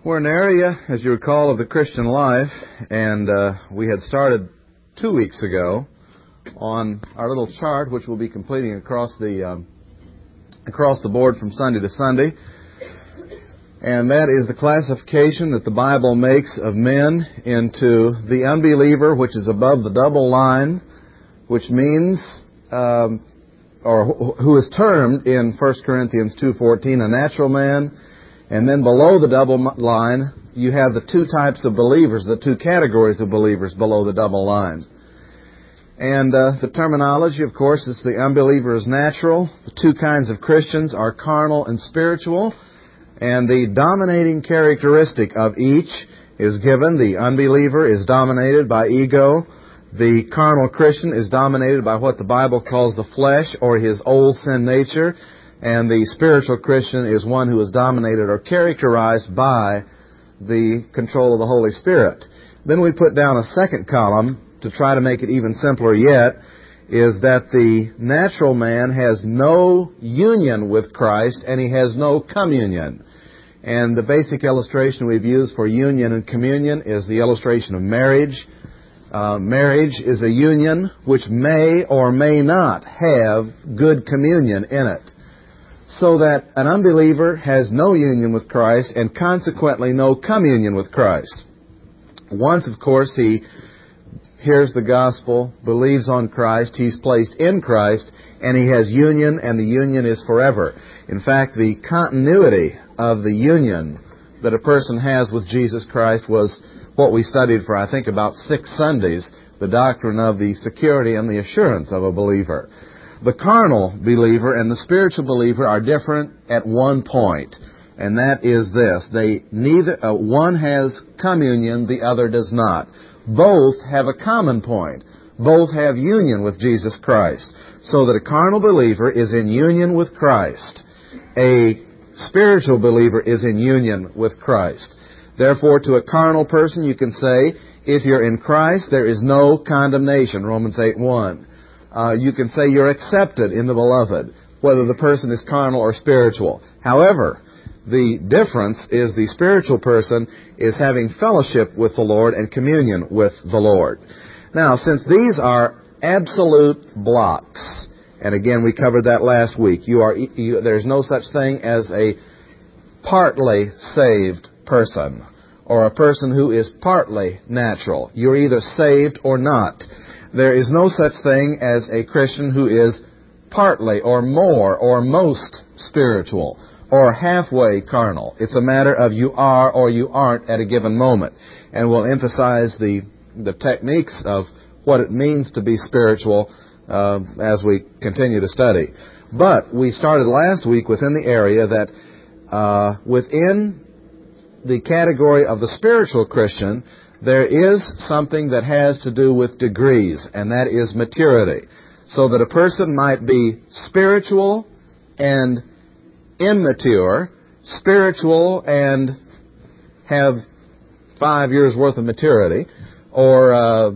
We're in an area, as you recall, of the Christian life, and we had started 2 weeks ago on our little chart, which we'll be completing across the board from Sunday to Sunday. And that is the classification that the Bible makes of men into the unbeliever, which is above the double line, which means, or who is termed in 1 Corinthians 2:14 a natural man. And then below the double line, you have the two types of believers, the two categories of believers below the double line. And the terminology, of course, is the unbeliever is natural. The two kinds of Christians are carnal and spiritual. And the dominating characteristic of each is given. The unbeliever is dominated by ego. The carnal Christian is dominated by what the Bible calls the flesh, or his old sin nature. And the spiritual Christian is one who is dominated or characterized by the control of the Holy Spirit. Then we put down a second column to try to make it even simpler yet, is that the natural man has no union with Christ and he has no communion. And the basic illustration we've used for union and communion is the illustration of marriage. Marriage is a union which may or may not have good communion in it. So that an unbeliever has no union with Christ and consequently no communion with Christ. Once, of course, he hears the gospel, believes on Christ, he's placed in Christ, and he has union, and the union is forever. In fact, the continuity of the union that a person has with Jesus Christ was what we studied for, I think, about 6 Sundays, the doctrine of the security and the assurance of a believer. The carnal believer and the spiritual believer are different at one point, and that is this. One has communion, the other does not. Both have a common point. Both have union with Jesus Christ. So that a carnal believer is in union with Christ. A spiritual believer is in union with Christ. Therefore, to a carnal person, you can say, if you're in Christ, there is no condemnation, Romans 8:1. You can say you're accepted in the beloved, whether the person is carnal or spiritual. However, the difference is the spiritual person is having fellowship with the Lord and communion with the Lord. Now, since these are absolute blocks, and again, we covered that last week, there's no such thing as a partly saved person, or a person who is partly natural. You're either saved or not. There is no such thing as a Christian who is partly or more or most spiritual or halfway carnal. It's a matter of you are or you aren't at a given moment. And we'll emphasize the techniques of what it means to be spiritual as we continue to study. But we started last week within the area that within the category of the spiritual Christian, there is something that has to do with degrees, and that is maturity. So that a person might be spiritual and immature, spiritual and have 5 years worth of maturity, or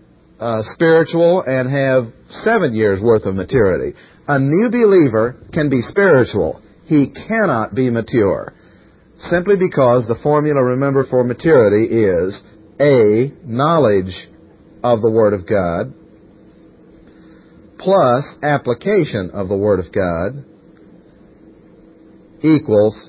spiritual and have 7 years worth of maturity. A new believer can be spiritual. He cannot be mature. Simply because the formula, remember, for maturity is A, knowledge of the Word of God, plus application of the Word of God, equals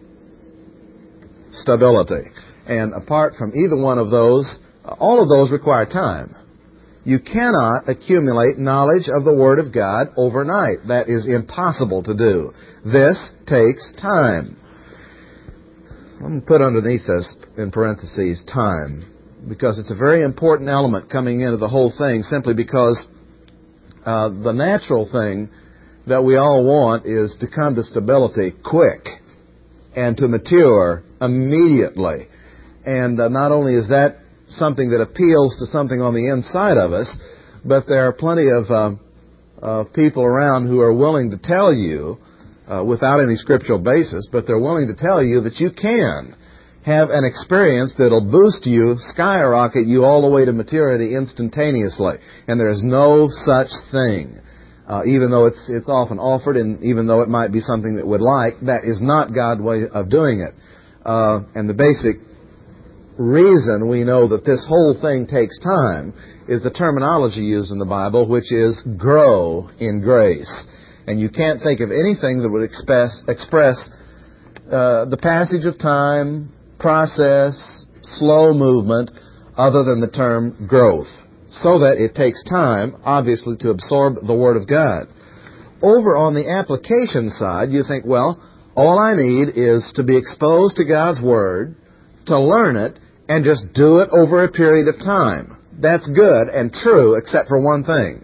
stability. And apart from either one of those, all of those require time. You cannot accumulate knowledge of the Word of God overnight. That is impossible to do. This takes time. I'm going to put underneath this, in parentheses, time, because it's a very important element coming into the whole thing, simply because the natural thing that we all want is to come to stability quick and to mature immediately. And not only is that something that appeals to something on the inside of us, but there are plenty of people around who are willing to tell you, without any scriptural basis, but they're willing to tell you that you can have an experience that'll boost you, skyrocket you all the way to maturity instantaneously. And there is no such thing. Even though it's often offered, and even though it might be something that we'd like, that is not God's way of doing it. And the basic reason we know that this whole thing takes time is the terminology used in the Bible, which is grow in grace. And you can't think of anything that would express the passage of time, process, slow movement, other than the term growth. So that it takes time, obviously, to absorb the Word of God. Over on the application side, you think, well, all I need is to be exposed to God's Word, to learn it, and just do it over a period of time. That's good and true, except for one thing.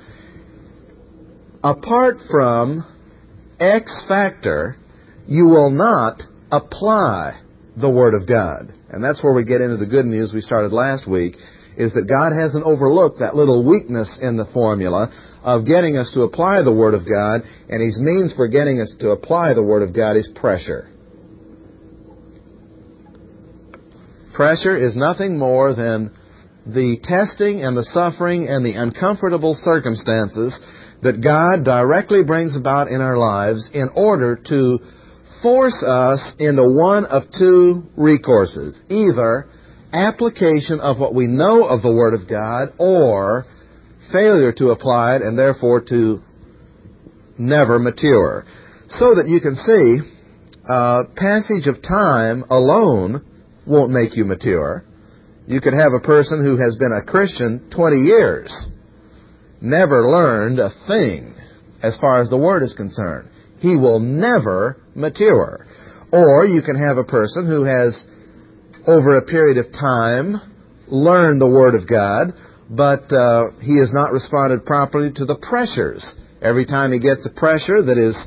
Apart from X factor, you will not apply the Word of God. And that's where we get into the good news we started last week, is that God hasn't overlooked that little weakness in the formula of getting us to apply the Word of God, and His means for getting us to apply the Word of God is pressure. Pressure is nothing more than the testing and the suffering and the uncomfortable circumstances that God directly brings about in our lives in order to force us into one of two recourses. Either application of what we know of the Word of God, or failure to apply it and therefore to never mature. So that you can see, passage of time alone won't make you mature. You could have a person who has been a Christian 20 years, never learned a thing as far as the Word is concerned. He will never mature. Or you can have a person who has, over a period of time, learned the Word of God, but he has not responded properly to the pressures. Every time he gets a pressure that is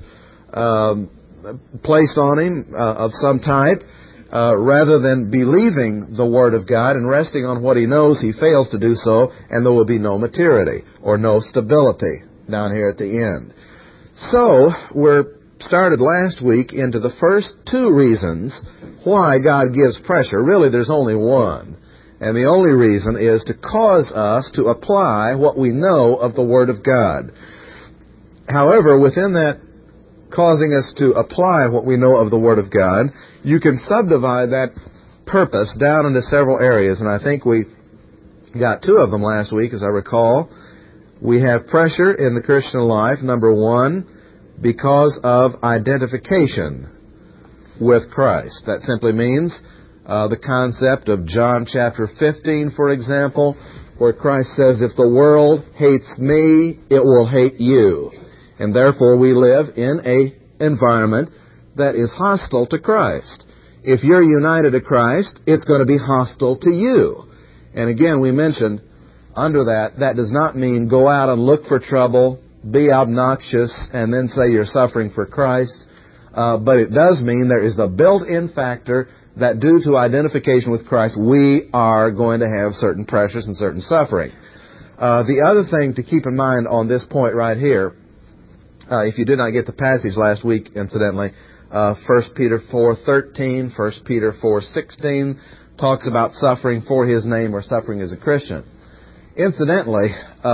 placed on him of some type, rather than believing the Word of God and resting on what he knows, he fails to do so, and there will be no maturity or no stability down here at the end. So, we're started last week into the first two reasons why God gives pressure. Really, there's only one. And the only reason is to cause us to apply what we know of the Word of God. However, within that causing us to apply what we know of the Word of God, you can subdivide that purpose down into several areas. And I think we got two of them last week, as I recall. We have pressure in the Christian life, number one, because of identification with Christ. That simply means the concept of John chapter 15, for example, where Christ says, if the world hates me, it will hate you. And therefore we live in an environment that is hostile to Christ. If you're united to Christ, it's going to be hostile to you. And again, we mentioned under that does not mean go out and look for trouble, be obnoxious, and then say you're suffering for Christ. But it does mean there is the built-in factor that due to identification with Christ, we are going to have certain pressures and certain suffering. The other thing to keep in mind on this point right here, if you did not get the passage last week, incidentally, 1 Peter 4:13, 1 Peter 4:16 talks about suffering for His name or suffering as a Christian. Incidentally,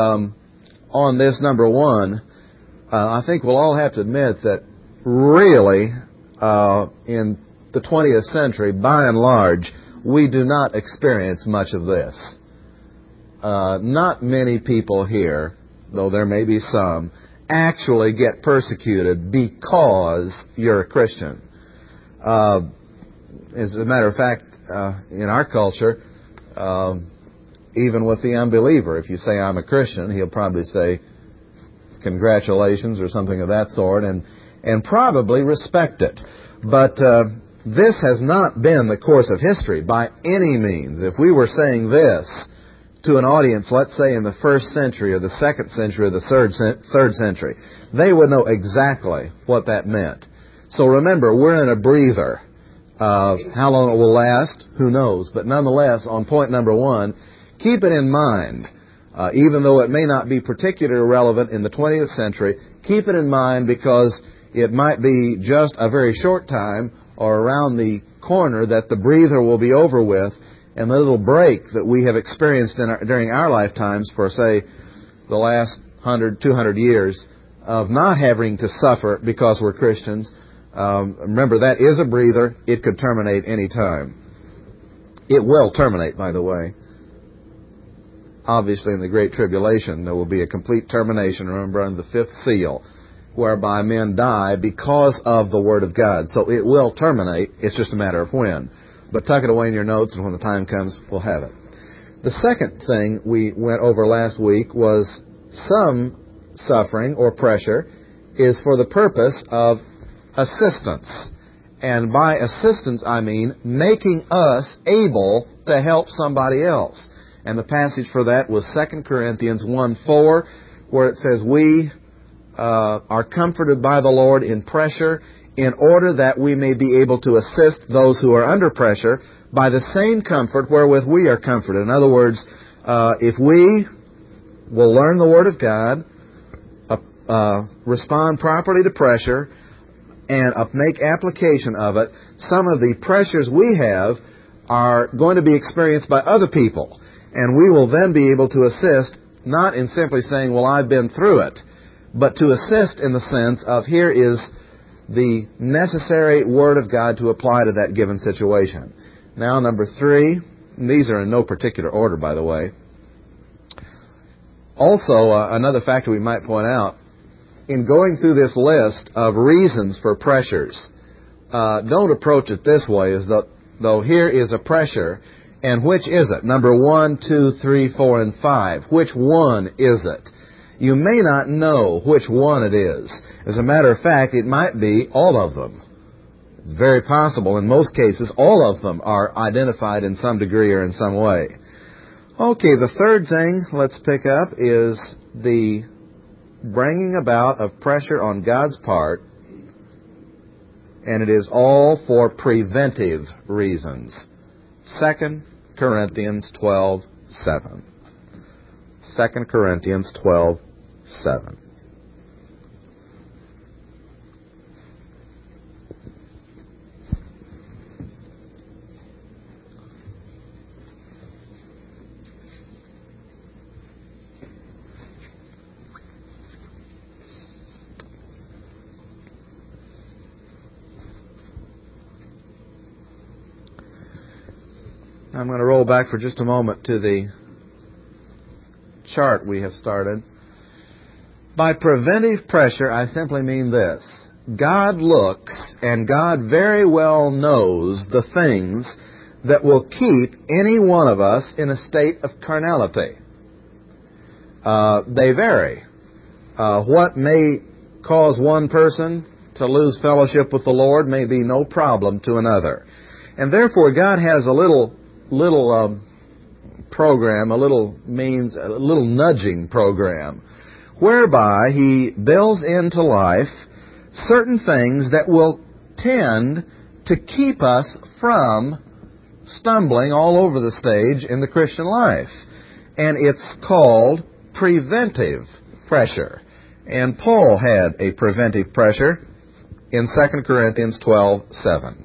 on this number one, I think we'll all have to admit that really, in the 20th century, by and large, we do not experience much of this. Not many people here, though there may be some, actually get persecuted because you're a Christian. As a matter of fact, in our culture, even with the unbeliever, if you say, I'm a Christian, he'll probably say, congratulations, or something of that sort, and probably respect it. But this has not been the course of history by any means. If we were saying this to an audience, let's say in the 1st century or the 2nd century or the 3rd century, they would know exactly what that meant. So remember, we're in a breather. How long it will last, who knows? But nonetheless, on point number one, keep it in mind, even though it may not be particularly relevant in the 20th century, keep it in mind because it might be just a very short time or around the corner that the breather will be over with, and the little break that we have experienced during our lifetimes for, say, the last 100, 200 years of not having to suffer because we're Christians Remember, that is a breather. It could terminate any time. It will terminate, by the way. Obviously, in the Great Tribulation, there will be a complete termination, remember, under the fifth seal, whereby men die because of the Word of God. So it will terminate. It's just a matter of when. But tuck it away in your notes, and when the time comes, we'll have it. The second thing we went over last week was some suffering or pressure is for the purpose of assistance. And by assistance, I mean making us able to help somebody else. And the passage for that was 2 Corinthians 1:4, where it says, we are comforted by the Lord in pressure in order that we may be able to assist those who are under pressure by the same comfort wherewith we are comforted. In other words, if we will learn the Word of God, respond properly to pressure, and make application of it, some of the pressures we have are going to be experienced by other people. And we will then be able to assist, not in simply saying, well, I've been through it, but to assist in the sense of here is the necessary Word of God to apply to that given situation. Now, number 3, and these are in no particular order, by the way. Also, another factor we might point out, in going through this list of reasons for pressures, don't approach it this way, as though here is a pressure, and which is it? Number 1, 2, 3, 4, and 5. Which one is it? You may not know which one it is. As a matter of fact, it might be all of them. It's very possible. In most cases, all of them are identified in some degree or in some way. Okay, the third thing let's pick up is the bringing about of pressure on God's part, and it is all for preventive reasons. 2 Corinthians 12:7. 2 Corinthians 12:7. I'm going to roll back for just a moment to the chart we have started. By preventive pressure, I simply mean this. God looks, and God very well knows the things that will keep any one of us in a state of carnality. They vary. What may cause one person to lose fellowship with the Lord may be no problem to another. And therefore, God has a little program, a little nudging program, whereby He builds into life certain things that will tend to keep us from stumbling all over the stage in the Christian life. And it's called preventive pressure. And Paul had a preventive pressure in 2 Corinthians 12:7.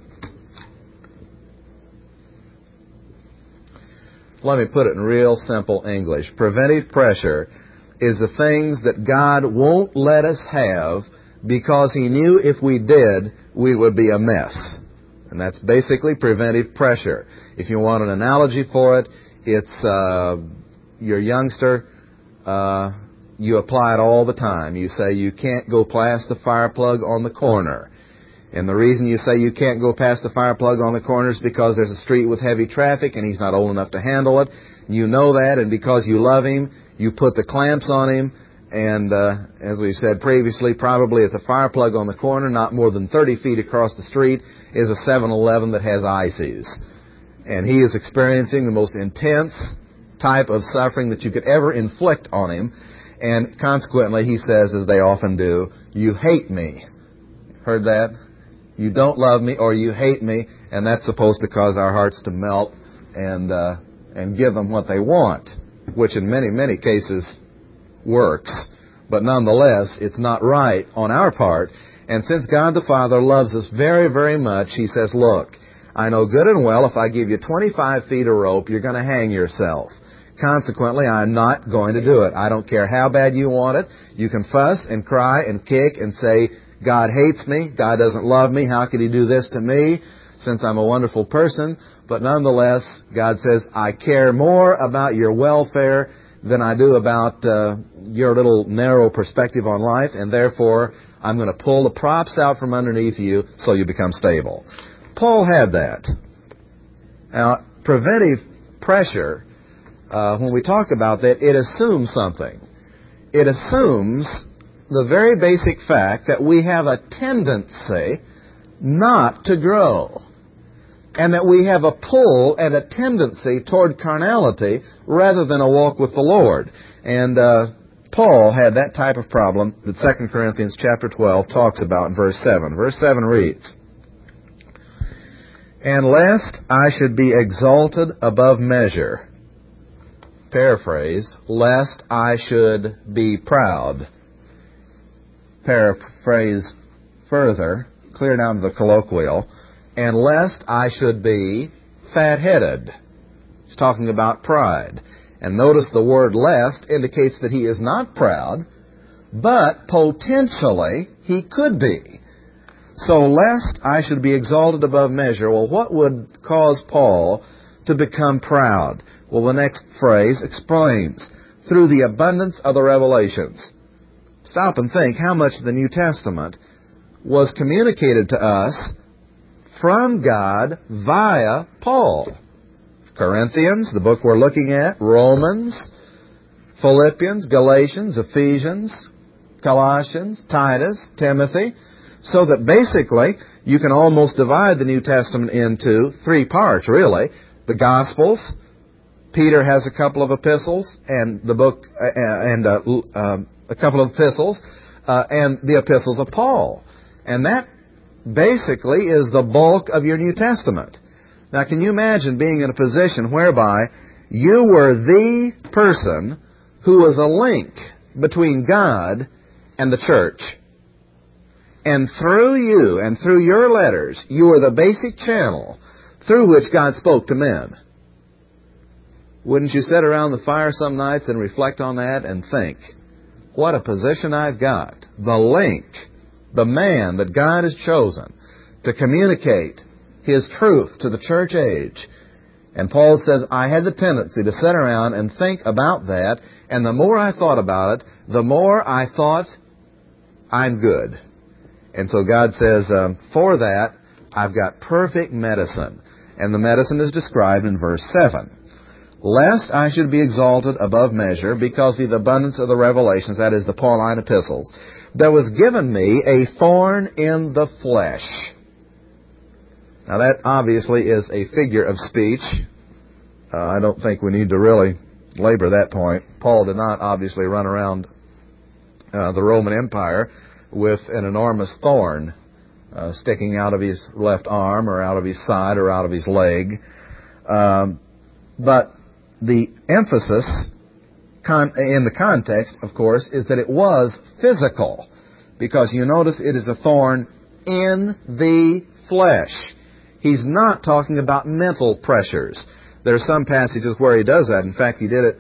Let me put it in real simple English. Preventive pressure is the things that God won't let us have because He knew if we did, we would be a mess. And that's basically preventive pressure. If you want an analogy for it, it's your youngster, you apply it all the time. You say you can't go past the fire plug on the corner. And the reason you say you can't go past the fire plug on the corner is because there's a street with heavy traffic and he's not old enough to handle it. You know that, and because you love him, you put the clamps on him. And as we said previously, probably at the fire plug on the corner, not more than 30 feet across the street, is a 7-Eleven that has ices. And he is experiencing the most intense type of suffering that you could ever inflict on him. And consequently, he says, as they often do, you hate me. Heard that? You don't love me or you hate me, and that's supposed to cause our hearts to melt and give them what they want, which in many, many cases works. But nonetheless, it's not right on our part. And since God the Father loves us very, very much, He says, look, I know good and well if I give you 25 feet of rope, you're going to hang yourself. Consequently, I'm not going to do it. I don't care how bad you want it. You can fuss and cry and kick and say, God hates me. God doesn't love me. How could He do this to me since I'm a wonderful person? But nonetheless, God says, I care more about your welfare than I do about your little narrow perspective on life, and therefore I'm going to pull the props out from underneath you so you become stable. Paul had that. Now, preventive pressure, when we talk about that, it assumes something. It assumes the very basic fact that we have a tendency not to grow, and that we have a pull and a tendency toward carnality rather than a walk with the Lord. And Paul had that type of problem that 2 Corinthians chapter 12 talks about in verse 7. Verse 7 reads, "And lest I should be exalted above measure," paraphrase, "lest I should be proud." Paraphrase further, clear down to the colloquial, "and lest I should be fat-headed." He's talking about pride. And notice the word "lest" indicates that he is not proud, but potentially he could be. So, lest I should be exalted above measure. Well, what would cause Paul to become proud? Well, the next phrase explains, "through the abundance of the revelations." Stop and think how much of the New Testament was communicated to us from God via Paul. Corinthians, the book we're looking at, Romans, Philippians, Galatians, Ephesians, Colossians, Titus, Timothy, so that basically you can almost divide the New Testament into three parts, really. The Gospels, Peter has a couple of epistles, and the book, a couple of epistles, and the epistles of Paul. And that basically is the bulk of your New Testament. Now, can you imagine being in a position whereby you were the person who was a link between God and the church? And through you and through your letters, you were the basic channel through which God spoke to men. Wouldn't you sit around the fire some nights and reflect on that and think, what a position I've got. The link, the man that God has chosen to communicate His truth to the church age. And Paul says, I had the tendency to sit around and think about that, and the more I thought about it, the more I thought, I'm good. And so God says, for that, I've got perfect medicine. And the medicine is described in verse 7. "Lest I should be exalted above measure because of the abundance of the revelations," that is, the Pauline epistles, "there was given me a thorn in the flesh." Now that obviously is a figure of speech. I don't think we need to really labor that point. Paul did not obviously run around the Roman Empire with an enormous thorn sticking out of his left arm or out of his side or out of his leg. But the emphasis in the context, of course, is that it was physical. Because you notice it is a thorn in the flesh. He's not talking about mental pressures. There are some passages where he does that. In fact, he did it,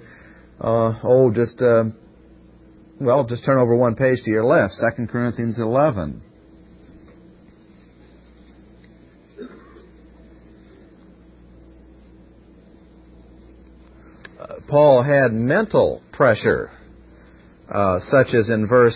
just turn over one page to your left, 2 Corinthians 11. Paul had mental pressure, such as in verse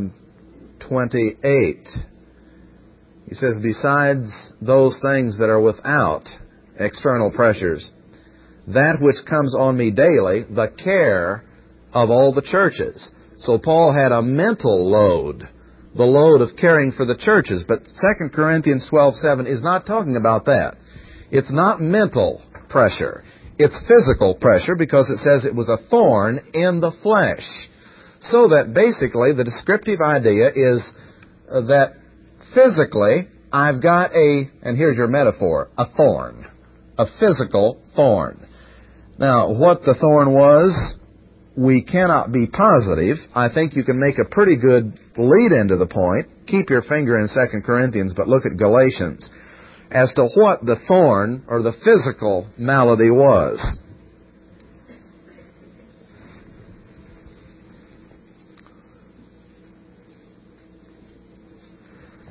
28. He says, "Besides those things that are without external pressures, that which comes on me daily, the care of all the churches." So Paul had a mental load, the load of caring for the churches. But 2 Corinthians 12:7 is not talking about that. It's not mental pressure. It's physical pressure, because it says it was a thorn in the flesh. So that basically the descriptive idea is that physically I've got and here's your metaphor, a thorn. A physical thorn. Now, what the thorn was, we cannot be positive. I think you can make a pretty good lead into the point. Keep your finger in 2 Corinthians, but look at Galatians, as to what the thorn or the physical malady was.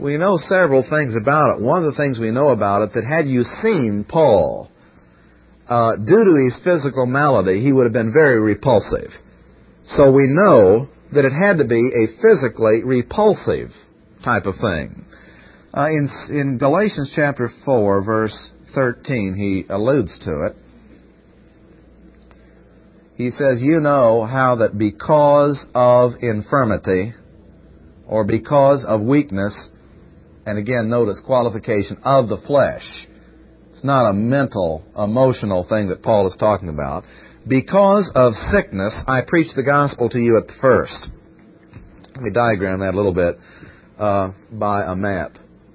we know several things about it. One of the things we know about it, that had you seen Paul, due to his physical malady, he would have been very repulsive. So we know that it had to be a physically repulsive type of thing. In Galatians chapter 4, verse 13, he alludes to it. He says, you know how that because of infirmity, or because of weakness, and again, notice qualification, of the flesh. It's not a mental, emotional thing that Paul is talking about. Because of sickness, I preached the gospel to you at the first. Let me diagram that a little bit by a map.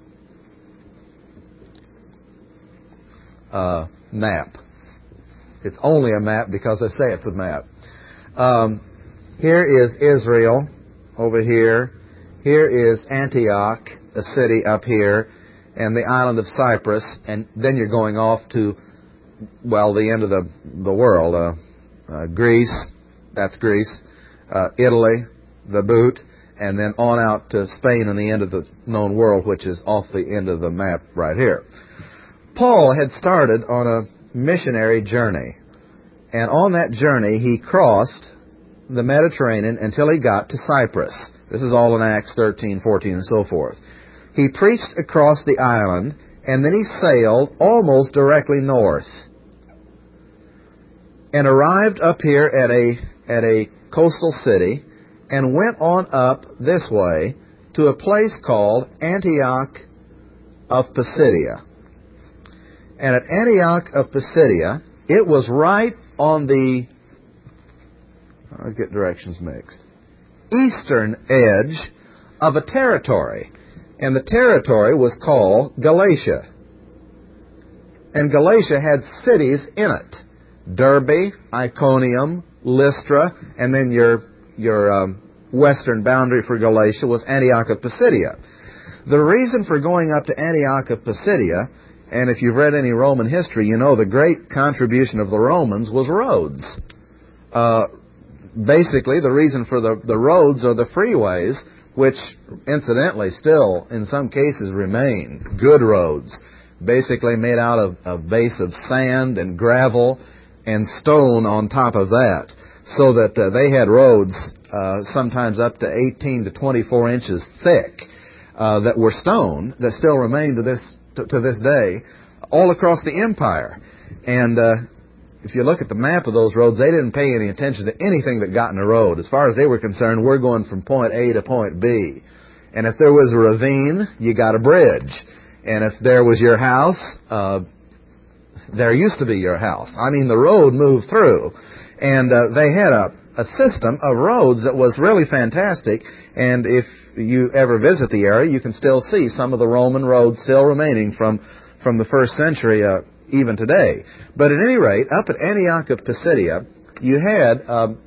Map. It's only a map because I say it's a map. Here is Israel over here. Here is Antioch, a city up here, and the island of Cyprus, and then you're going off to, well, the end of the world. Greece, that's Greece. Italy, the boot, and then on out to Spain and the end of the known world, which is off the end of the map right here. Paul had started on a missionary journey, and on that journey he crossed the Mediterranean until he got to Cyprus. This is all in Acts 13, 14, and so forth. He preached across the island, and then he sailed almost directly north and arrived up here at a coastal city and went on up this way to a place called Antioch of Pisidia. And at Antioch of Pisidia, it was right on the, I get directions mixed, eastern edge of a territory. And the territory was called Galatia. And Galatia had cities in it. Derbe, Iconium, Lystra, and then your western boundary for Galatia was Antioch of Pisidia. The reason for going up to Antioch of Pisidia, and if you've read any Roman history, you know the great contribution of the Romans was roads. Basically, the reason for the roads or the freeways, which incidentally still in some cases remain good roads, basically made out of a base of sand and gravel and stone on top of that, so that they had roads sometimes up to 18 to 24 inches thick that were stone that still remain to this day all across the empire. And if you look at the map of those roads, they didn't pay any attention to anything that got in the road. As far as they were concerned, we're going from point A to point B. And if there was a ravine, you got a bridge. And if there was your house, there used to be your house. I mean, the road moved through. And they had a system of roads that was really fantastic. And if you ever visit the area, you can still see some of the Roman roads still remaining from the first century even today. But at any rate, up at Antioch of Pisidia, you had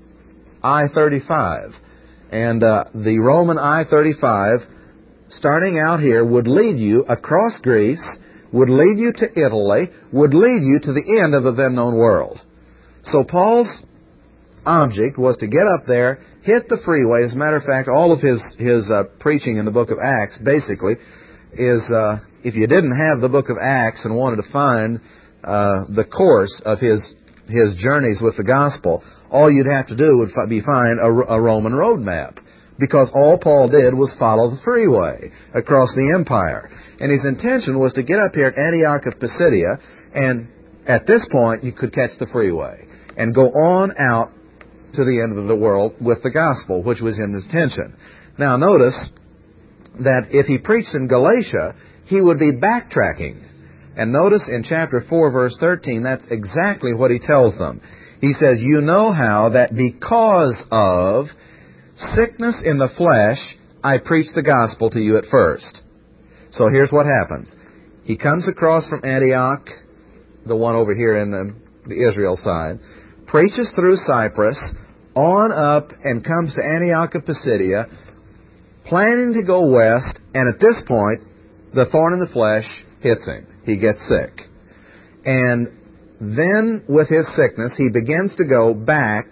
I-35. And the Roman I-35, starting out here, would lead you across Greece, would lead you to Italy, would lead you to the end of the then known world. So Paul's object was to get up there, hit the freeway. As a matter of fact, all of his preaching in the book of Acts basically is, if you didn't have the book of Acts and wanted to find the course of his journeys with the gospel, all you'd have to do would be find a Roman road map. Because all Paul did was follow the freeway across the empire. And his intention was to get up here at Antioch of Pisidia, and at this point you could catch the freeway and go on out to the end of the world with the gospel, which was in his intention. Now notice that if he preached in Galatia, he would be backtracking. And notice in chapter 4, verse 13, that's exactly what he tells them. He says, you know how that because of sickness in the flesh, I preached the gospel to you at first. So here's what happens. He comes across from Antioch, the one over here in the Israel side, preaches through Cyprus, on up, and comes to Antioch of Pisidia, planning to go west, and at this point, the thorn in the flesh hits him. He gets sick. And then, with his sickness, he begins to go back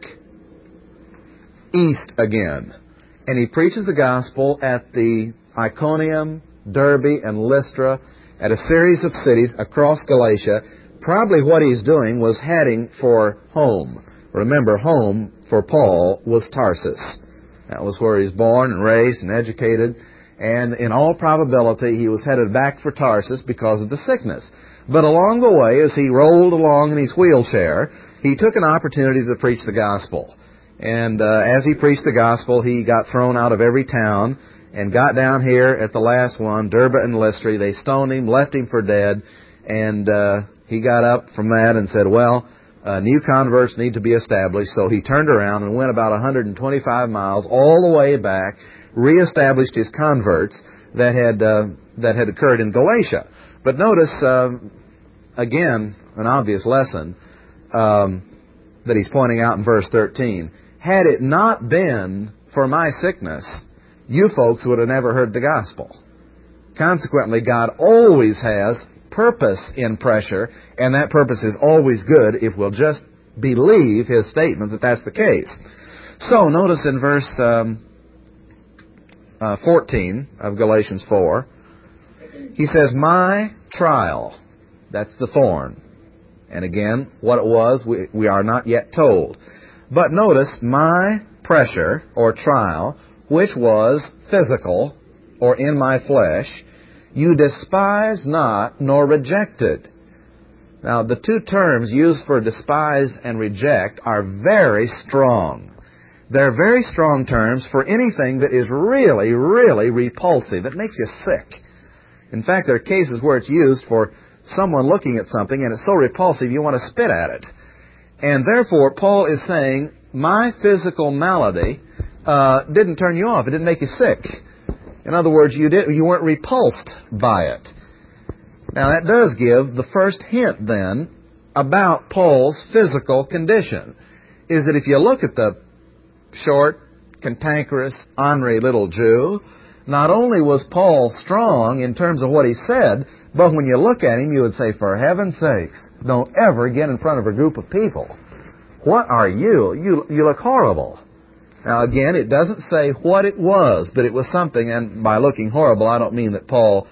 east again. And he preaches the gospel at the Iconium, Derbe and Lystra, at a series of cities across Galatia. Probably what he's doing was heading for home. Remember, home for Paul was Tarsus. That was where he was born and raised and educated. And in all probability, he was headed back for Tarsus because of the sickness. But along the way, as he rolled along in his wheelchair, he took an opportunity to preach the gospel. And as he preached the gospel, he got thrown out of every town and got down here at the last one, Derbe and Lystra. They stoned him, left him for dead, and he got up from that and said, well, new converts need to be established. So he turned around and went about 125 miles all the way back, reestablished his converts that had occurred in Galatia. But notice, again, an obvious lesson that he's pointing out in verse 13. Had it not been for my sickness, you folks would have never heard the gospel. Consequently, God always has purpose in pressure, and that purpose is always good if we'll just believe his statement that that's the case. So, notice in verse 14 of Galatians 4, he says, my trial, that's the thorn. And again, what it was, we are not yet told. But notice, my pressure, or trial, which was physical, or in my flesh, you despise not, nor rejected. Now, the two terms used for despise and reject are very strong. They're very strong terms for anything that is really, really repulsive, that makes you sick. In fact, there are cases where it's used for someone looking at something and it's so repulsive you want to spit at it. And therefore, Paul is saying, my physical malady didn't turn you off. It didn't make you sick. In other words, you weren't repulsed by it. Now, that does give the first hint, then, about Paul's physical condition, is that if you look at the short, cantankerous, ornery little Jew, not only was Paul strong in terms of what he said, but when you look at him, you would say, for heaven's sakes, don't ever get in front of a group of people. What are you? You look horrible. Now, again, it doesn't say what it was, but it was something, and by looking horrible, I don't mean that Paul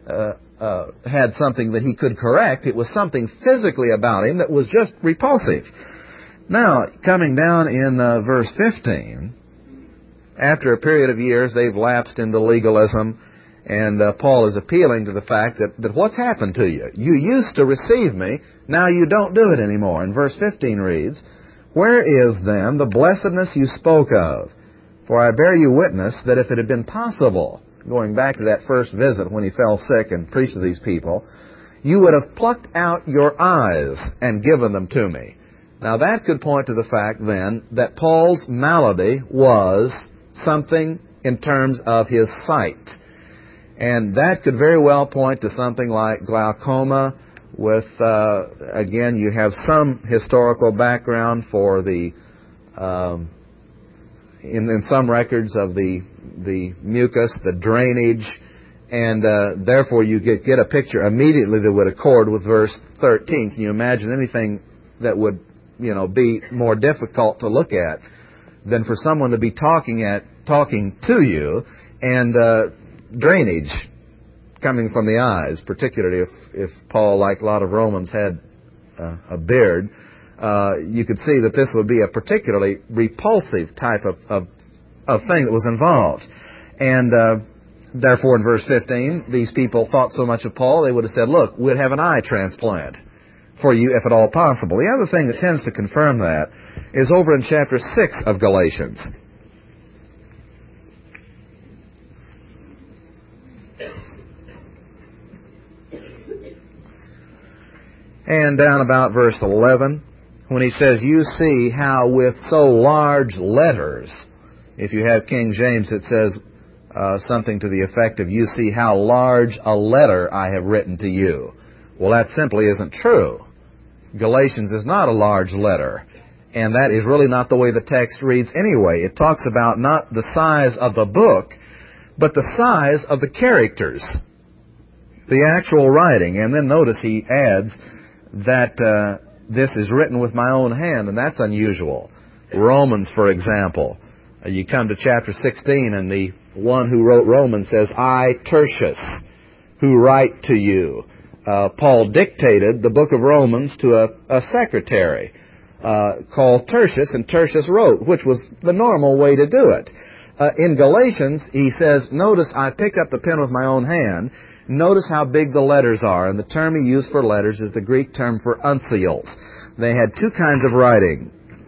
had something that he could correct. It was something physically about him that was just repulsive. Now, coming down in verse 15, after a period of years, they've lapsed into legalism, and Paul is appealing to the fact that what's happened to you? You used to receive me, now you don't do it anymore. And verse 15 reads, where is then the blessedness you spoke of? For I bear you witness that if it had been possible, going back to that first visit when he fell sick and preached to these people, you would have plucked out your eyes and given them to me. Now that could point to the fact then that Paul's malady was something in terms of his sight. And that could very well point to something like glaucoma with, again, you have some historical background for the, in some records of the mucus, the drainage, and therefore you get a picture immediately that would accord with verse 13. Can you imagine anything that would, be more difficult to look at than for someone to be talking to you and drainage coming from the eyes, particularly if Paul, like a lot of Romans, had a beard, you could see that this would be a particularly repulsive type of thing that was involved. And therefore, in verse 15, these people thought so much of Paul, they would have said, look, we'd have an eye transplant for you, if at all possible. The other thing that tends to confirm that is over in chapter 6 of Galatians. And down about verse 11, when he says, you see how with so large letters, if you have King James, it says something to the effect of, you see how large a letter I have written to you. Well, that simply isn't true. Galatians is not a large letter. And that is really not the way the text reads anyway. It talks about not the size of the book, but the size of the characters, the actual writing. And then notice he adds that this is written with my own hand, and that's unusual. Romans, for example, you come to chapter 16, and the one who wrote Romans says, I, Tertius, who write to you. Paul dictated the book of Romans to a secretary called Tertius, and Tertius wrote, which was the normal way to do it. In Galatians, he says, notice I picked up the pen with my own hand. Notice how big the letters are, and the term he used for letters is the Greek term for uncials. They had two kinds of writing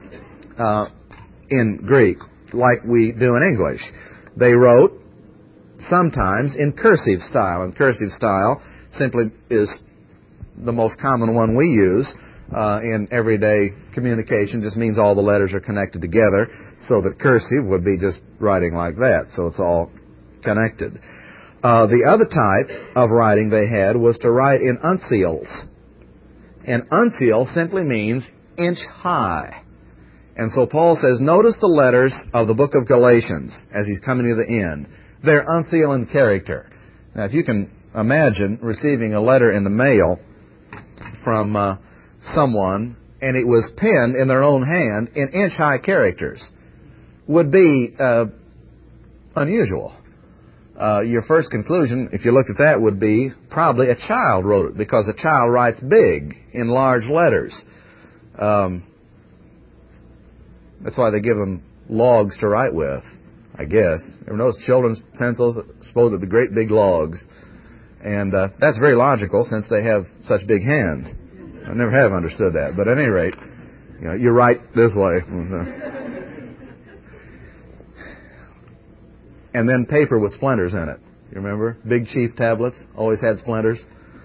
in Greek, like we do in English. They wrote sometimes in cursive style, and cursive style simply is the most common one we use in everyday communication. Just means all the letters are connected together, so that cursive would be just writing like that, so it's all connected. The other type of writing they had was to write in uncials. And uncial simply means inch high. And so Paul says, notice the letters of the book of Galatians as he's coming to the end. They're uncial in character. Now, if you can imagine receiving a letter in the mail from someone, and it was penned in their own hand in inch-high characters, would be unusual. Your first conclusion, if you looked at that, would be probably a child wrote it, because a child writes big in large letters. That's why they give them logs to write with, I guess. Ever notice children's pencils are supposed to be great big logs? And that's very logical since they have such big hands. I never have understood that. But at any rate, you write this way. And then paper with splinters in it. You remember? Big Chief tablets always had splinters.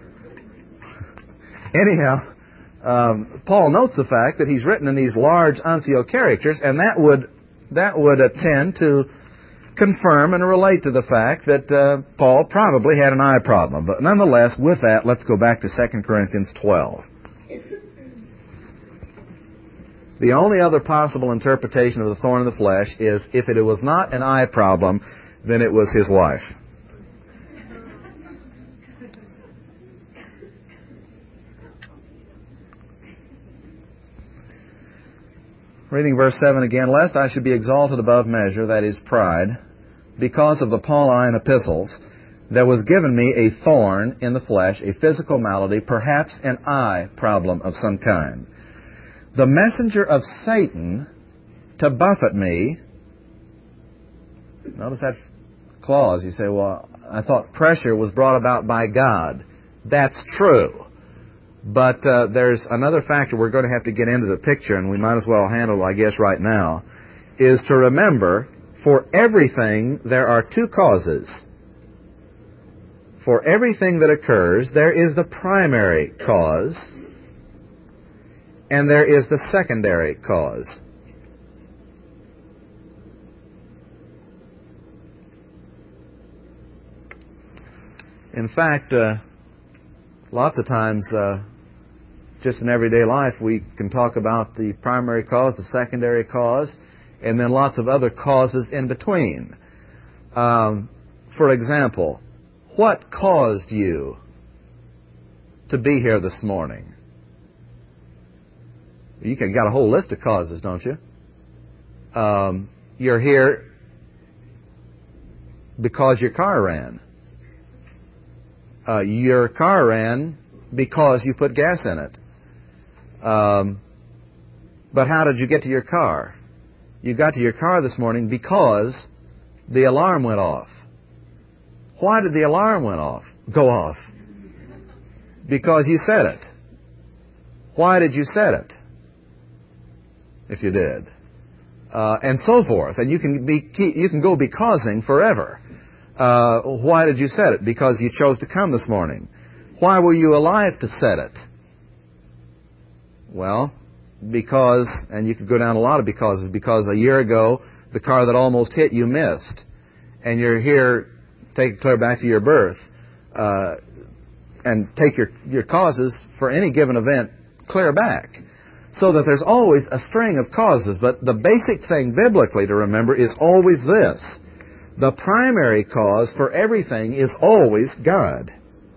Anyhow, Paul notes the fact that he's written in these large uncial characters, and that would tend to confirm and relate to the fact that Paul probably had an eye problem. But nonetheless, with that, let's go back to 2 Corinthians 12. The only other possible interpretation of the thorn in the flesh is if it was not an eye problem, then it was his wife. Reading verse 7 again, lest I should be exalted above measure, that is pride, because of the Pauline epistles, there was given me a thorn in the flesh, a physical malady, perhaps an eye problem of some kind. The messenger of Satan to buffet me. Notice that clause. You say, well, I thought pressure was brought about by God. That's true. But there's another factor we're going to have to get into the picture, and we might as well handle, I guess, right now, is to remember, for everything there are two causes. For everything that occurs, there is the primary cause, and there is the secondary cause. In fact, lots of times, just in everyday life, we can talk about the primary cause, the secondary cause, and then lots of other causes in between. For example, what caused you to be here this morning? You got a whole list of causes, don't you? You're here because your car ran. Your car ran because you put gas in it. But how did you get to your car? You got to your car this morning because the alarm went off. Why did the alarm go off? Because you said it. Why did you set it? If you did. And so forth. And you can go becauseing forever. Why did you set it? Because you chose to come this morning. Why were you alive to set it? Well, because, and you could go down a lot of becauses, because a year ago, the car that almost hit you missed. And you're here, take it clear back to your birth, and take your causes for any given event clear back. So that there's always a string of causes. But the basic thing biblically to remember is always this. The primary cause for everything is always God.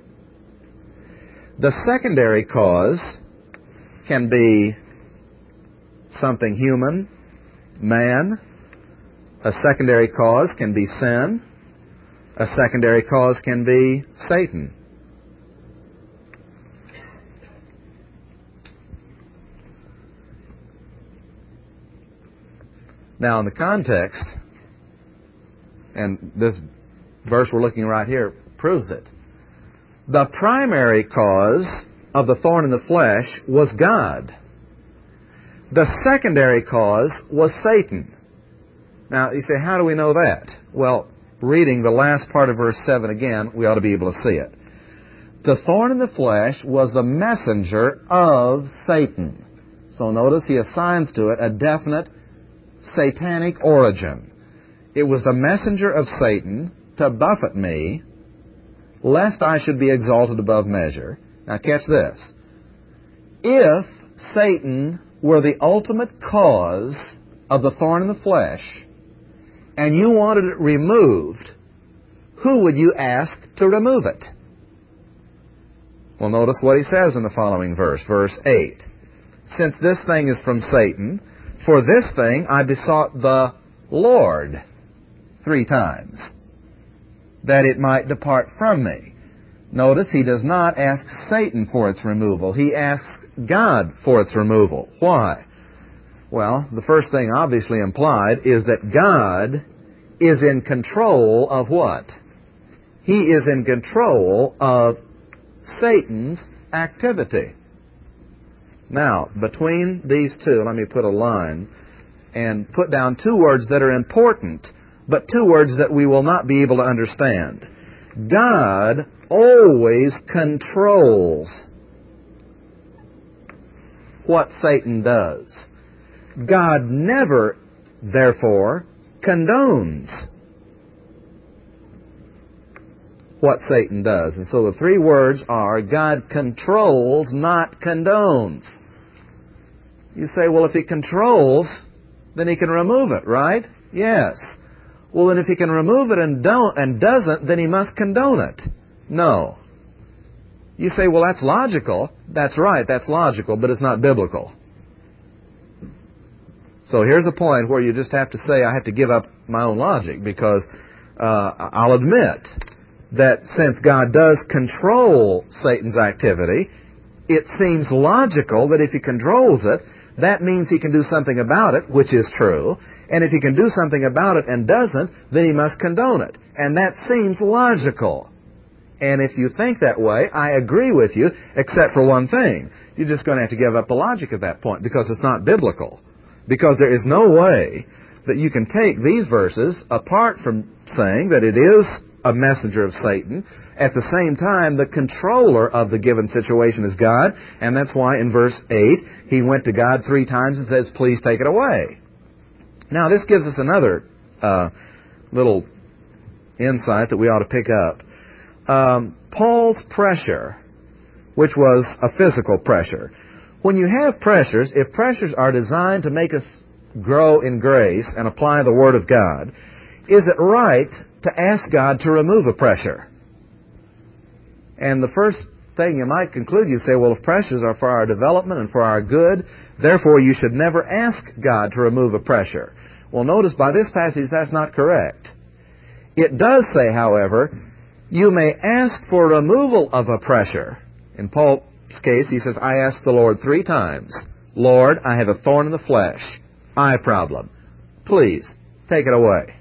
The secondary cause can be something human, man. A secondary cause can be sin. A secondary cause can be Satan. Now, in the context, and this verse we're looking right here proves it, the primary cause of the thorn in the flesh was God. The secondary cause was Satan. Now, you say, how do we know that? Well, reading the last part of verse 7 again, we ought to be able to see it. The thorn in the flesh was the messenger of Satan. So notice he assigns to it a definite satanic origin. It was the messenger of Satan to buffet me, lest I should be exalted above measure. Now catch this. If Satan were the ultimate cause of the thorn in the flesh, and you wanted it removed, who would you ask to remove it? Well, notice what he says in the following verse, verse 8. Since this thing is from Satan, for this thing I besought the Lord 3 times, that it might depart from me. Notice he does not ask Satan for its removal. He asks God for its removal. Why? Well, the first thing obviously implied is that God is in control of what? He is in control of Satan's activity. Now, between these two, let me put a line and put down 2 words that are important, but 2 words that we will not be able to understand. God always controls what Satan does. God never, therefore, condones what Satan does. And so the 3 words are, God controls, not condones. You say, well, if he controls, then he can remove it, right? Yes. Well, then if he can remove it and doesn't, then he must condone it. No. You say, well, that's logical. That's right, that's logical, but it's not biblical. So here's a point where you just have to say, I have to give up my own logic, because I'll admit that since God does control Satan's activity, it seems logical that if he controls it, that means he can do something about it, which is true. And if he can do something about it and doesn't, then he must condone it. And that seems logical. And if you think that way, I agree with you, except for one thing. You're just going to have to give up the logic at that point, because it's not biblical. Because there is no way that you can take these verses apart from saying that it is a messenger of Satan. At the same time, the controller of the given situation is God, and that's why in verse 8, he went to God 3 times and says, please take it away. Now, this gives us another little insight that we ought to pick up. Paul's pressure, which was a physical pressure. When you have pressures, if pressures are designed to make us grow in grace and apply the Word of God, is it right to ask God to remove a pressure? And the first thing you might conclude, you say, well, if pressures are for our development and for our good, therefore you should never ask God to remove a pressure. Well, notice by this passage that's not correct. It does say, however, you may ask for removal of a pressure. In Paul's case, he says, I asked the Lord 3 times, Lord, I have a thorn in the flesh, eye problem. Please, take it away.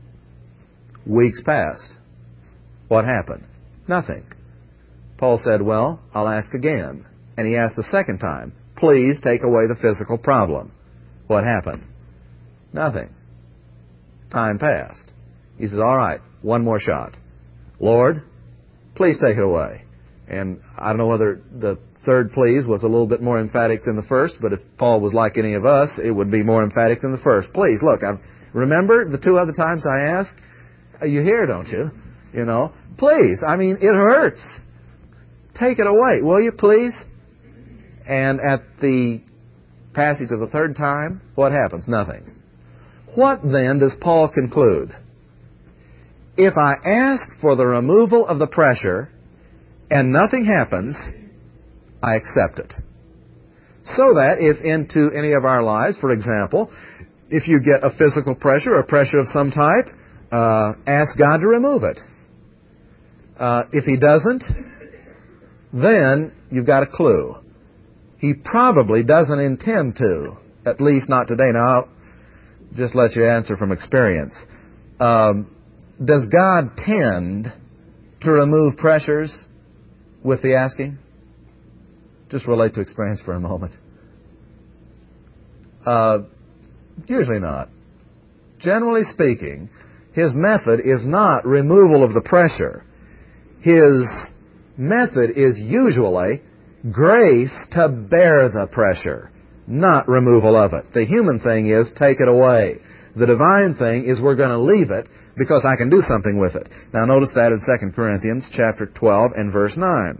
Weeks passed. What happened? Nothing. Paul said, well, I'll ask again. And he asked the 2nd time, please take away the physical problem. What happened? Nothing. Time passed. He says, all right, 1 more shot. Lord, please take it away. And I don't know whether the 3rd please was a little bit more emphatic than the 1st, but if Paul was like any of us, it would be more emphatic than the 1st. Please, look, remember the 2 other times I asked? You hear, don't you? You know, please, I mean, it hurts. Take it away, will you, please? And at the passage of the 3rd time, what happens? Nothing. What then does Paul conclude? If I ask for the removal of the pressure and nothing happens, I accept it. So that if into any of our lives, for example, if you get a physical pressure, a pressure of some type, ask God to remove it. If He doesn't, then you've got a clue. He probably doesn't intend to, at least not today. Now, I'll just let you answer from experience. Does God tend to remove pressures with the asking? Just relate to experience for a moment. Usually not. Generally speaking, His method is not removal of the pressure. His method is usually grace to bear the pressure, not removal of it. The human thing is take it away. The divine thing is we're going to leave it because I can do something with it. Now notice that in 2 Corinthians chapter 12 and verse 9.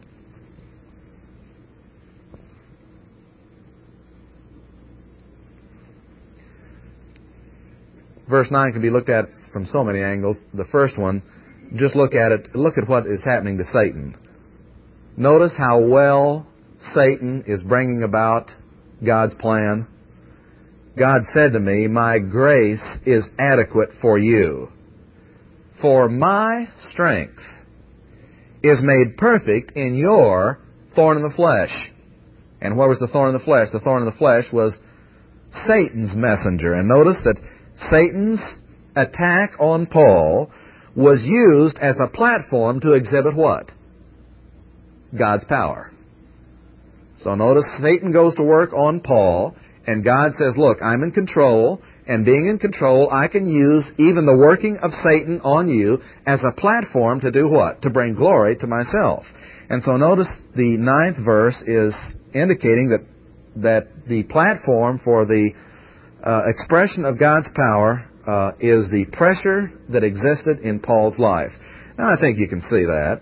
Verse 9 can be looked at from so many angles. The first one, just look at it. Look at what is happening to Satan. Notice how well Satan is bringing about God's plan. God said to me, my grace is adequate for you. For my strength is made perfect in your thorn in the flesh. And what was the thorn in the flesh? The thorn in the flesh was Satan's messenger. And notice that Satan's attack on Paul was used as a platform to exhibit what? God's power. So notice Satan goes to work on Paul, and God says, look, I'm in control, and being in control, I can use even the working of Satan on you as a platform to do what? To bring glory to myself. And so notice the 9th verse is indicating that the platform for the expression of God's power is the pressure that existed in Paul's life. Now, I think you can see that.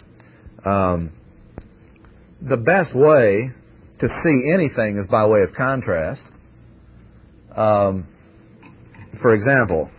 The best way to see anything is by way of contrast. For example,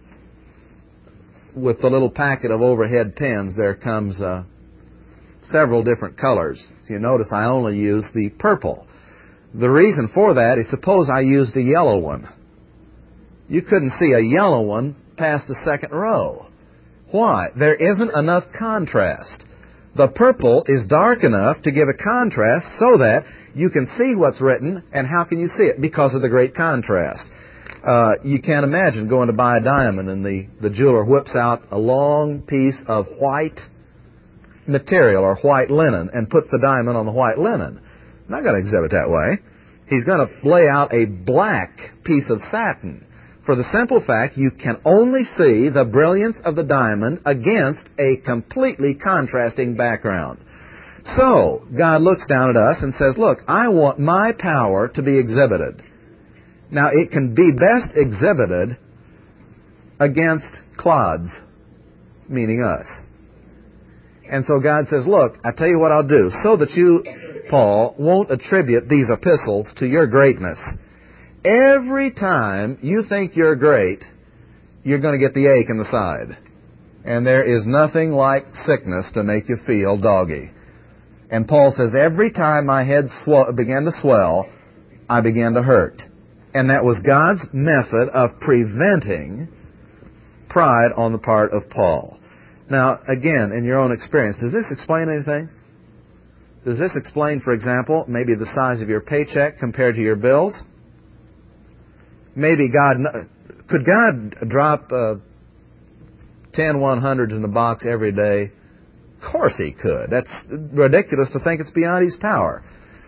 with the little packet of overhead pens, there comes several different colors. You notice I only use the purple. The reason for that is suppose I used a yellow one. You couldn't see a yellow one past the second row. Why? There isn't enough contrast. The purple is dark enough to give a contrast so that you can see what's written, and how can you see it? Because of the great contrast. You can't imagine going to buy a diamond and the jeweler whips out a long piece of white material or white linen and puts the diamond on the white linen. Not going to exhibit that way. He's going to lay out a black piece of satin. For the simple fact, you can only see the brilliance of the diamond against a completely contrasting background. So, God looks down at us and says, look, I want my power to be exhibited. Now, it can be best exhibited against clods, meaning us. And so God says, look, I tell you what I'll do, so that you, Paul, won't attribute these epistles to your greatness. Every time you think you're great, you're going to get the ache in the side. And there is nothing like sickness to make you feel doggy. And Paul says, every time my head began to swell, I began to hurt. And that was God's method of preventing pride on the part of Paul. Now, again, in your own experience, does this explain anything? Does this explain, for example, maybe the size of your paycheck compared to your bills? Maybe could God drop 10 100s in the box every day? Of course He could. That's ridiculous to think it's beyond His power.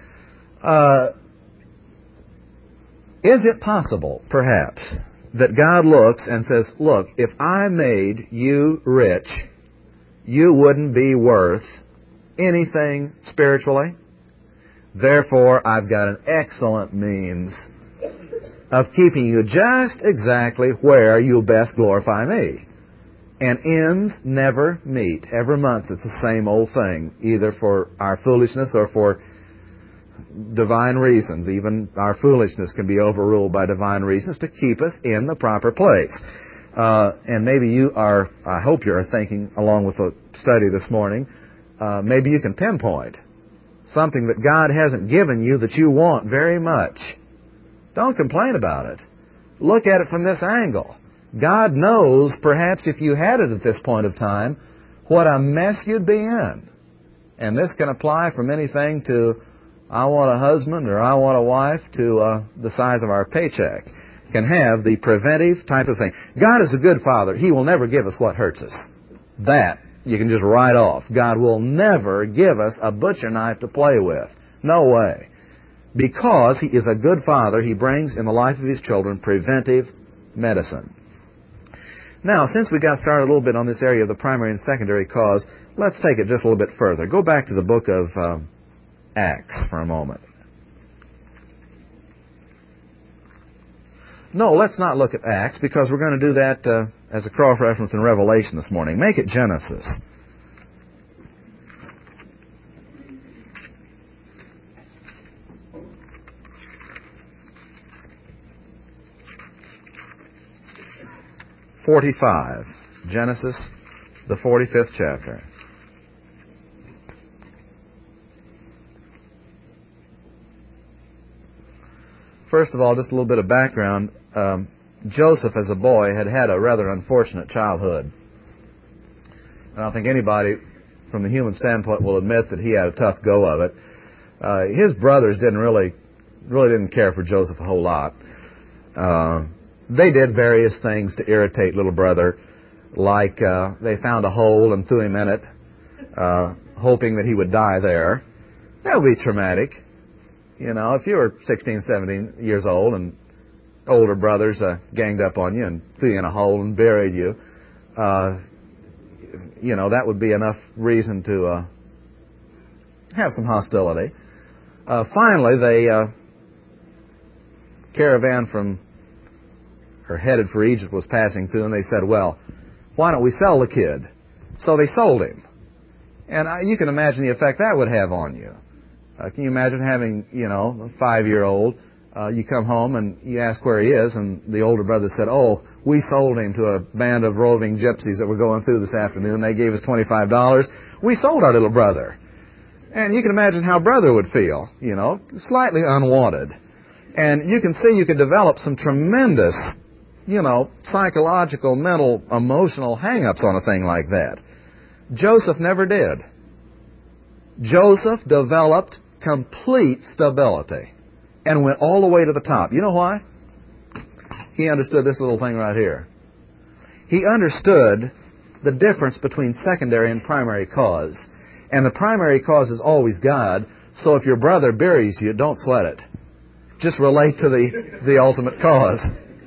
Is it possible, perhaps, that God looks and says, look, if I made you rich, you wouldn't be worth anything spiritually? Therefore, I've got an excellent means of keeping you just exactly where you'll best glorify me. And ends never meet. Every month it's the same old thing, either for our foolishness or for divine reasons. Even our foolishness can be overruled by divine reasons to keep us in the proper place. And maybe you are, I hope you're thinking along with the study this morning, maybe you can pinpoint something that God hasn't given you that you want very much. Don't complain about it. Look at it from this angle. God knows, perhaps if you had it at this point of time, what a mess you'd be in. And this can apply from anything to, I want a husband or I want a wife, to the size of our paycheck. Can have the preventive type of thing. God is a good Father. He will never give us what hurts us. That you can just write off. God will never give us a butcher knife to play with. No way. Because He is a good Father, He brings in the life of His children preventive medicine. Now, since we got started a little bit on this area of the primary and secondary cause, let's take it just a little bit further. Go back to the book of Acts for a moment. No, let's not look at Acts, because we're going to do that as a cross-reference in Revelation this morning. Make it Genesis. Genesis, the 45th chapter. First of all, just a little bit of background. Joseph, as a boy, had had a rather unfortunate childhood. I don't think anybody, from the human standpoint, will admit that he had a tough go of it. His brothers really didn't care for Joseph a whole lot. They did various things to irritate little brother, like they found a hole and threw him in it, hoping that he would die there. That would be traumatic. You know, if you were 16, 17 years old and older brothers ganged up on you and threw you in a hole and buried you, you know, that would be enough reason to have some hostility. Finally, the caravan headed for Egypt was passing through, and they said, well, why don't we sell the kid? So they sold him. And you can imagine the effect that would have on you. Can you imagine having, a 5-year-old, you come home and you ask where he is, and the older brother said, oh, we sold him to a band of roving gypsies that were going through this afternoon. They gave us $25. We sold our little brother. And you can imagine how brother would feel, slightly unwanted. And you can see you could develop some tremendous, psychological, mental, emotional hang-ups on a thing like that. Joseph never did. Joseph developed complete stability and went all the way to the top. You know why? He understood this little thing right here. He understood the difference between secondary and primary cause. And the primary cause is always God, so if your brother buries you, don't sweat it. Just relate to the ultimate cause.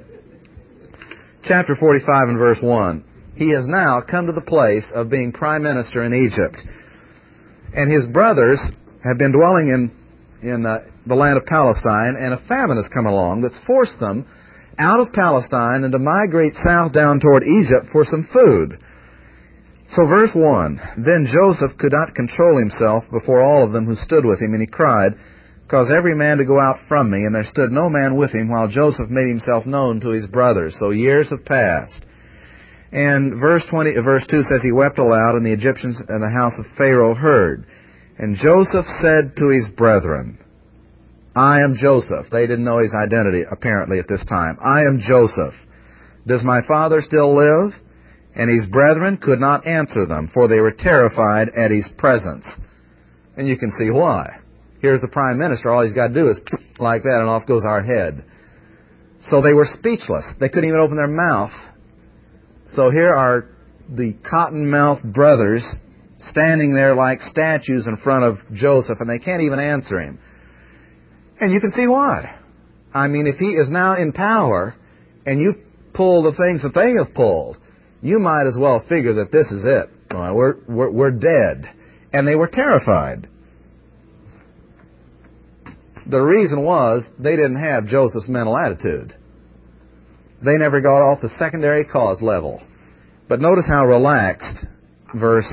Chapter 45 and verse 1. He has now come to the place of being prime minister in Egypt. And his brothers have been dwelling in the land of Palestine, and a famine has come along that's forced them out of Palestine and to migrate south down toward Egypt for some food. So verse 1, Then Joseph could not control himself before all of them who stood with him, and he cried, Cause every man to go out from me. And there stood no man with him, while Joseph made himself known to his brothers. So years have passed. And verse 2 says, He wept aloud, and the Egyptians and the house of Pharaoh heard. And Joseph said to his brethren, I am Joseph. They didn't know his identity, apparently, at this time. I am Joseph. Does my father still live? And his brethren could not answer them, for they were terrified at his presence. And you can see why. Here's the prime minister. All he's got to do is like that, and off goes our head. So they were speechless. They couldn't even open their mouth. So here are the cotton-mouthed brothers standing there like statues in front of Joseph, and they can't even answer him. And you can see why. I mean, if he is now in power, and you pull the things that they have pulled, you might as well figure that this is it. We're dead. And they were terrified. The reason was they didn't have Joseph's mental attitude. They never got off the secondary cause level. But notice how relaxed verse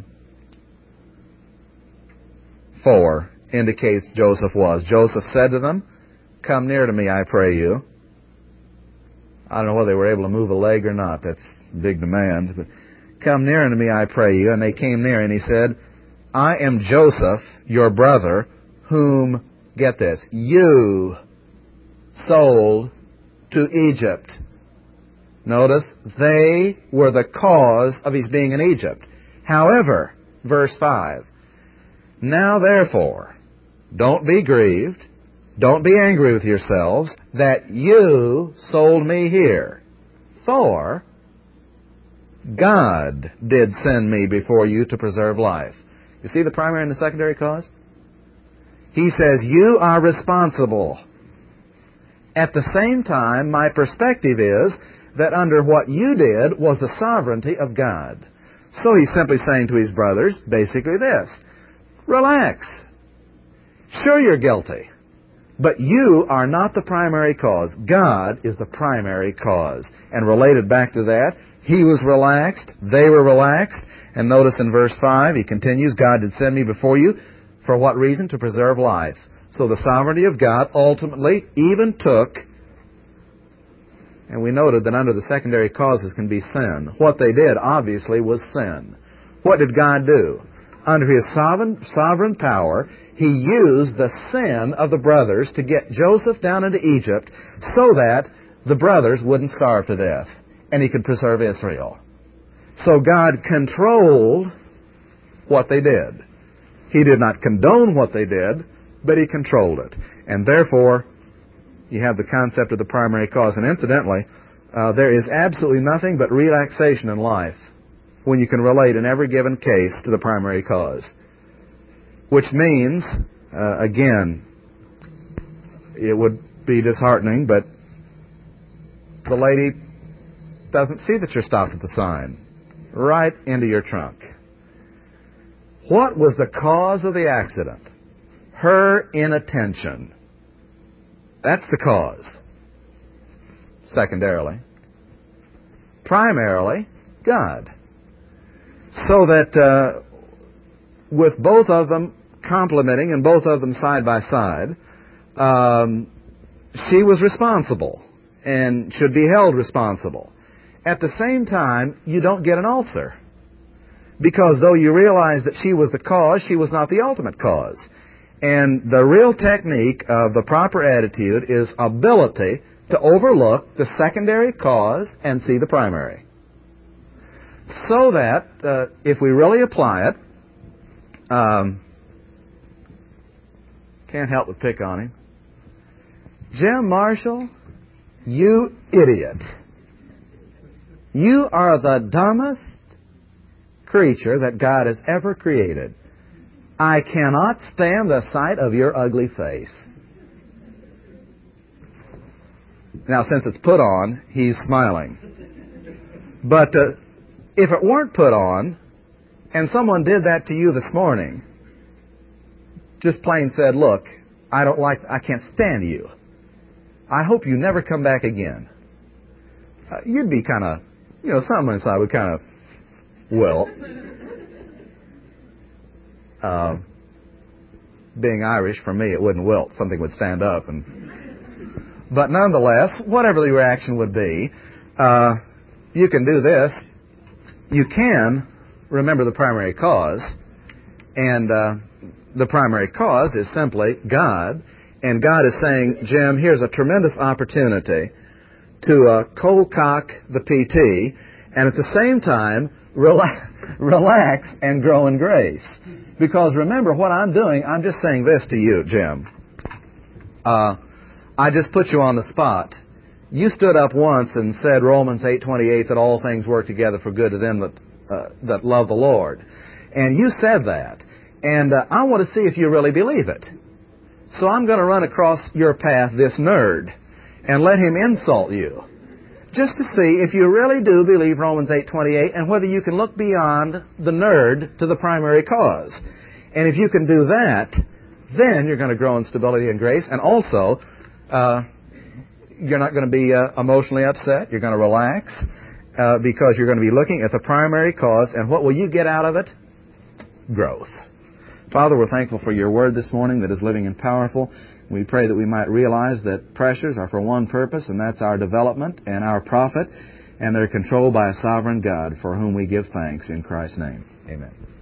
4 indicates Joseph was. Joseph said to them, Come near to me, I pray you. I don't know whether they were able to move a leg or not. That's a big demand. But come near unto me, I pray you. And they came near, and he said, I am Joseph, your brother, whom, get this, you sold to Egypt. Notice, they were the cause of his being in Egypt. However, verse 5, now therefore, don't be grieved, don't be angry with yourselves that you sold me here. For God did send me before you to preserve life. You see the primary and the secondary cause? He says, you are responsible. At the same time, my perspective is that under what you did was the sovereignty of God. So he's simply saying to his brothers, basically this, relax. Sure, you're guilty, but you are not the primary cause. God is the primary cause. And related back to that, he was relaxed, they were relaxed, and notice in verse 5, he continues, God did send me before you. For what reason? To preserve life. So the sovereignty of God ultimately even took, and we noted that under the secondary causes can be sin. What they did, obviously, was sin. What did God do? Under His sovereign power, He used the sin of the brothers to get Joseph down into Egypt so that the brothers wouldn't starve to death, and He could preserve Israel. So God controlled what they did. He did not condone what they did, but He controlled it. And therefore, you have the concept of the primary cause. And incidentally, there is absolutely nothing but relaxation in life when you can relate in every given case to the primary cause. Which means, again, it would be disheartening, but the lady doesn't see that you're stopped at the sign. Right into your trunk. What was the cause of the accident? Her inattention. That's the cause. Secondarily. Primarily, God. So that with both of them complementing and both of them side by side, she was responsible and should be held responsible. At the same time, you don't get an ulcer. Because though you realize that she was the cause, she was not the ultimate cause. And the real technique of the proper attitude is ability to overlook the secondary cause and see the primary. So that, if we really apply it, can't help but pick on him. Jim Marshall, you idiot. You are the dumbest creature that God has ever created. I cannot stand the sight of your ugly face. Now, since it's put on, he's smiling. But if it weren't put on, and someone did that to you this morning, just plain said, look, I can't stand you. I hope you never come back again. You'd be kind of, something inside would kind of wilt. Being Irish, for me, it wouldn't wilt. Something would stand up. But nonetheless, whatever the reaction would be, you can do this. You can remember the primary cause. And the primary cause is simply God. And God is saying, Jim, here's a tremendous opportunity to cold cock the PT and at the same time relax and grow in grace. Because remember, what I'm doing, I'm just saying this to you, Jim. I just put you on the spot. You stood up once and said Romans 8:28 that all things work together for good to them that love the Lord. And you said that. And I want to see if you really believe it. So I'm going to run across your path this nerd and let him insult you. Just to see if you really do believe Romans 8:28 and whether you can look beyond the nerd to the primary cause. And if you can do that, then you're going to grow in stability and grace. And also, you're not going to be emotionally upset. You're going to relax because you're going to be looking at the primary cause. And what will you get out of it? Growth. Father, we're thankful for your word this morning that is living and powerful. We pray that we might realize that pressures are for one purpose, and that's our development and our profit, and they're controlled by a sovereign God for whom we give thanks in Christ's name. Amen.